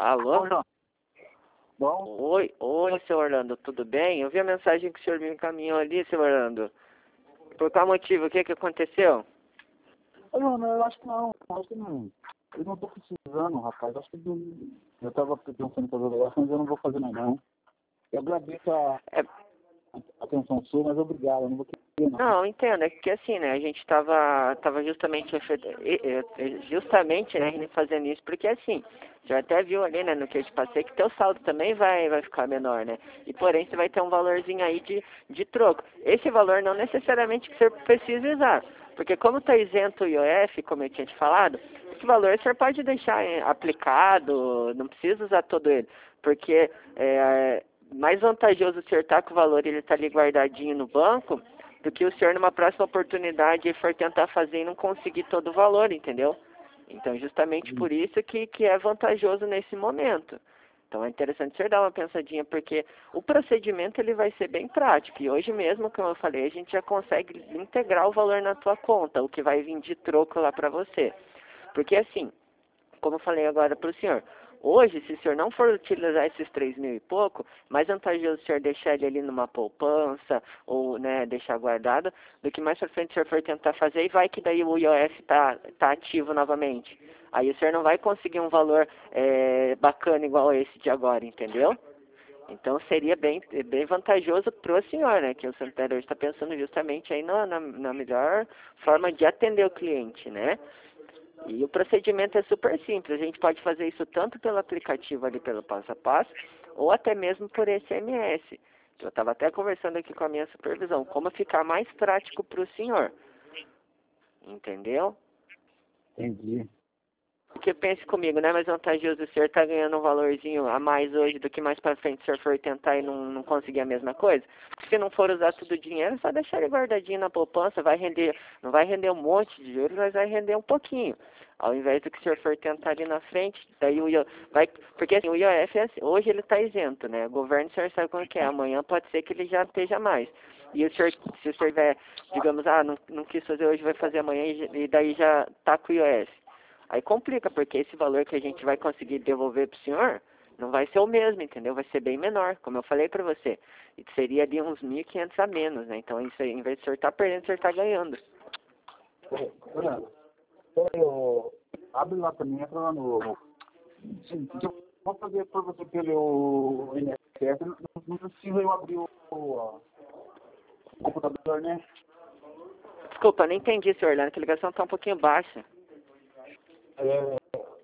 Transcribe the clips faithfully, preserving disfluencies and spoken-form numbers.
Alô? Olá. Bom, Oi, oi, seu Orlando, tudo bem? Eu vi a mensagem que o senhor me encaminhou ali, seu Orlando. Por qual motivo? O que que aconteceu? não, não, eu acho que não, eu acho que não. Eu não tô precisando, rapaz. Acho que eu, eu tava pensando em fazer o negócio, mas eu não vou fazer mais não. Eu agradeço a, É, a atenção sua, mas obrigado, eu não vou querer não. não, entendo, é que assim, né, a gente tava, tava justamente, efe- e- e- justamente, né, fazendo isso, porque assim, o senhor até viu ali, né, no que eu te passei, que teu saldo também vai, vai ficar menor, né, e porém você vai ter um valorzinho aí de, de troco. Esse valor não necessariamente que o senhor precisa usar, porque como está isento o I O F, como eu tinha te falado, esse valor o senhor pode deixar eh, aplicado, não precisa usar todo ele, porque é mais vantajoso o senhor estar com o valor e ele está ali guardadinho no banco, do que o senhor numa próxima oportunidade for tentar fazer e não conseguir todo o valor, entendeu? Então, justamente por isso que, que é vantajoso nesse momento. Então, é interessante o senhor dar uma pensadinha, porque o procedimento ele vai ser bem prático. E hoje mesmo, como eu falei, a gente já consegue integrar o valor na tua conta, o que vai vir de troco lá para você. Porque assim, como eu falei agora para o senhor, hoje, se o senhor não for utilizar esses três mil e pouco, mais vantajoso o senhor deixar ele ali numa poupança ou, né, deixar guardado, do que mais para frente o senhor for tentar fazer e vai que daí o I O F tá, tá ativo novamente. Aí o senhor não vai conseguir um valor é, bacana igual esse de agora, entendeu? Então seria bem, bem vantajoso para o senhor, né? Que o Santander está pensando justamente aí na, na, na melhor forma de atender o cliente, né? E o procedimento é super simples. A gente pode fazer isso tanto pelo aplicativo ali, pelo passo a passo, ou até mesmo por S M S. Eu estava até conversando aqui com a minha supervisão, como ficar mais prático para o senhor. Entendeu? Entendi. Porque pense comigo, não é mais vantajoso o senhor estar ganhando um valorzinho a mais hoje do que mais para frente o senhor for tentar e não, não conseguir a mesma coisa? Se não for usar tudo o dinheiro, é só deixar ele guardadinho na poupança, vai render, não vai render um monte de juros, mas vai render um pouquinho. Ao invés do que o senhor for tentar ali na frente, daí o I O F, vai, porque assim, o I O F é assim, hoje ele está isento, né? O governo, o senhor sabe como que é, amanhã pode ser que ele já esteja mais. E o senhor, se o senhor tiver, digamos, ah, não, não quis fazer hoje, vai fazer amanhã e, e daí já está com o I O F. Aí complica, porque esse valor que a gente vai conseguir devolver para o senhor não vai ser o mesmo, entendeu? Vai ser bem menor, como eu falei para você. E seria ali uns mil e quinhentos a menos, né? Então, isso aí, em vez de o senhor estar perdendo, o senhor está ganhando. Olha, eu, abre lá pra mim, entra lá no... Sim, eu vou fazer pra você pelo N S S, não, não precisa eu abrir o, o, o computador, né? Desculpa, não entendi, senhor Orlando, que a ligação está um pouquinho baixa. É,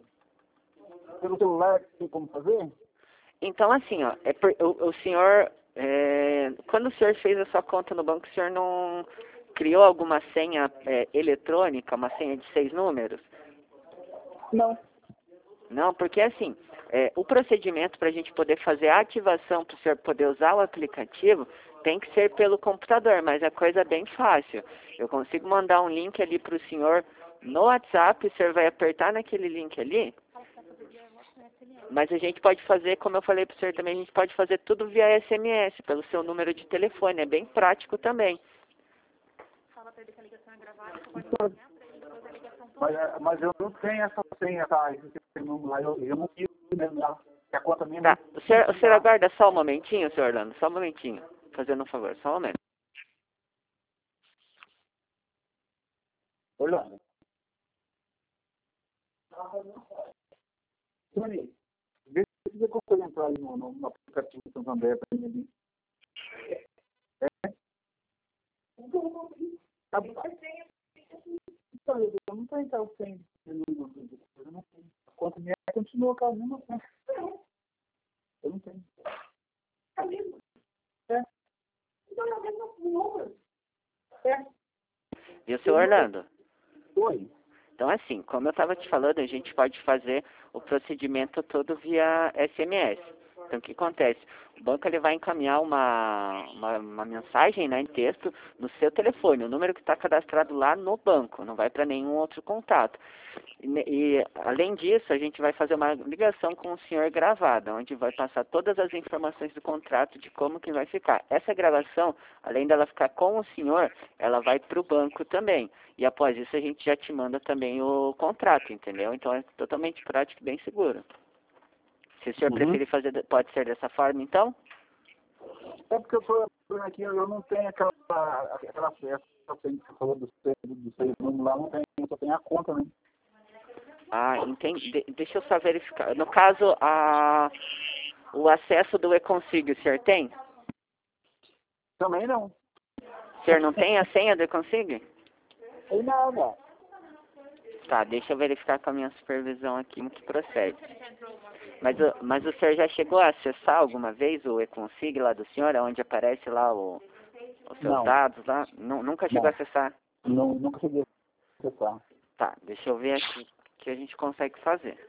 pelo celular, tem como fazer? Então, assim, ó, é por, o, o senhor, é, quando o senhor fez a sua conta no banco, o senhor não criou alguma senha é, eletrônica, uma senha de seis números? Não. Não, porque assim, é, o procedimento para a gente poder fazer a ativação, para o senhor poder usar o aplicativo, tem que ser pelo computador, mas é coisa bem fácil. Eu consigo mandar um link ali para o senhor no WhatsApp, o senhor vai apertar naquele link ali, mas a gente pode fazer, como eu falei para o senhor também, a gente pode fazer tudo via S M S, pelo seu número de telefone, é bem prático também. Mas, é, mas eu não tenho essa senha, tá? Esse número lá, eu, eu não quis mesmo lá. Que a conta minha não Tá, o senhor, o senhor aguarda só um momentinho, senhor Orlando, só um momentinho, fazendo um favor, só um momento. Orlando. Tony, vê se você consegue entrar ali no, no, no aplicativo do Santander pra mim ali. É? Tá bom. Então, eu não tenho então sem. Eu não tenho. A conta minha continua com a mesma conta. Eu não tenho. É. Então, eu tenho um número. É. Viu, senhor Orlando? Oi. Então, assim, como eu estava te falando, a gente pode fazer o procedimento todo via S M S. Então, o que acontece? O banco ele vai encaminhar uma, uma, uma mensagem, né, em texto no seu telefone, o número que está cadastrado lá no banco, não vai para nenhum outro contato. E, e, além disso, a gente vai fazer uma ligação com o senhor gravada, onde vai passar todas as informações do contrato de como que vai ficar. Essa gravação, além dela ficar com o senhor, ela vai para o banco também. E após isso a gente já te manda também o contrato, entendeu? Então é totalmente prático e bem seguro. Se o senhor Uhum. preferir fazer, de- pode ser dessa forma, então? É porque eu tô aqui, eu não tenho aquela, aquela festa que você falou dos seis, dos seis números lá, não tem, eu só tenho a conta, né? Ah, entendi. De- deixa eu só verificar. No caso, a, o acesso do e-consig, o senhor tem? Também não. O senhor não tem a senha do e-consig? Tem nada. Tá, deixa eu verificar com a minha supervisão aqui como que procede. Mas, o- mas o senhor já chegou a acessar alguma vez o e-consig lá do senhor, onde aparece lá o, os seus Não. dados lá? Nu- nunca chegou Não. a acessar? Não, nunca cheguei a acessar. Tá, deixa eu ver aqui o que a gente consegue fazer.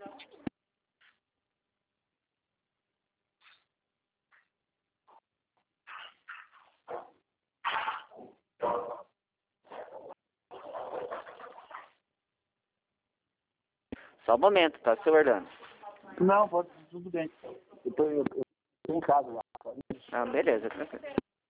Só um momento, tá, seu Orlando? Não, pode, tudo bem. Eu tô, eu, eu tô em casa lá. Ah, beleza, tranquilo.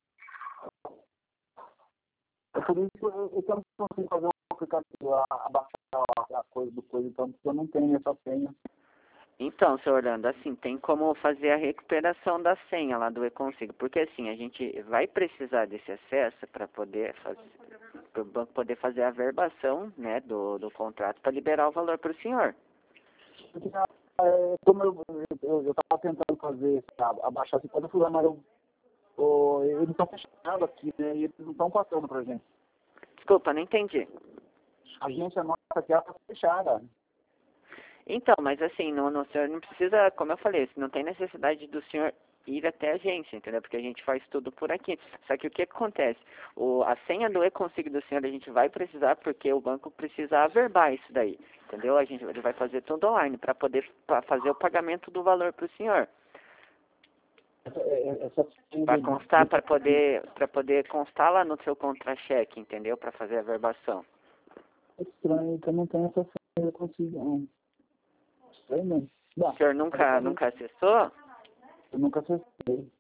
É por isso que eu, eu não consigo fazer um aplicativo lá, abaixar as coisas do coisa, então, porque eu não tenho essa senha. Então, seu Orlando, assim, tem como fazer a recuperação da senha lá do e-consig, porque assim, a gente vai precisar desse acesso para poder fazer, para o banco poder fazer a verbação, né, do, do contrato para liberar o valor para o senhor. Porque, é, como eu, eu, eu tava tentando fazer, sabe, abaixar esse código, mas eu, o, eles estão fechando aqui, né, e eles não estão passando pra gente. Desculpa, não entendi. A agência nossa aqui, ela tá fechada. Então, mas assim, não, não, o senhor não precisa, como eu falei, não tem necessidade do senhor ir até a agência, entendeu? Porque a gente faz tudo por aqui. Só que o que acontece? O, a senha do e-consig do senhor a gente vai precisar porque o banco precisa averbar isso daí, entendeu? A gente ele vai fazer tudo online para poder pra fazer o pagamento do valor para o senhor. Essa, é- essa senha Para de- constar, para poder, para poder constar lá no seu contra-cheque, entendeu? Para fazer a verbação. é estranho, que eu não tenho essa senha, eu consigo, não. Estranho mesmo. O Bom, senhor nunca, nunca acessou? eu nunca acessei.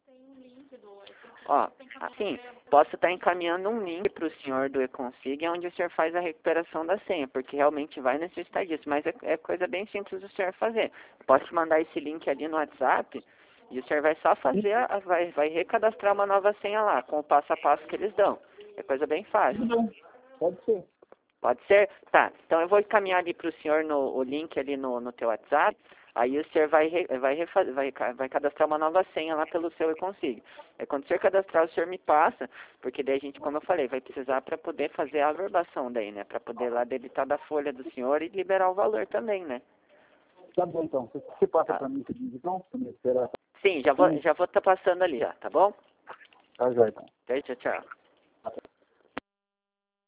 Ó, assim, posso estar encaminhando um link para o senhor do e-consig, onde o senhor faz a recuperação da senha, porque realmente vai necessitar disso, mas é, é coisa bem simples do senhor fazer. Posso te mandar esse link ali no WhatsApp, e o senhor vai só fazer, a, vai, vai recadastrar uma nova senha lá, com o passo a passo que eles dão. É coisa bem fácil. Tudo bem, pode ser. Pode ser? Tá, então eu vou encaminhar ali para o senhor no, o link ali no, no teu WhatsApp, aí o senhor vai, re, vai, refazer, vai, vai cadastrar uma nova senha lá pelo seu e-consig. Aí quando o senhor cadastrar, o senhor me passa, porque daí a gente, como eu falei, vai precisar para poder fazer a averbação daí, né? Para poder lá debitar da folha do senhor e liberar o valor também, né? Tá bom, então. Você, você passa Tá. pra mim que diz, então, pra me esperar. Sim, já vou, já vou estar passando ali já, tá bom? Tá, já, então. Ok, tchau, tchau.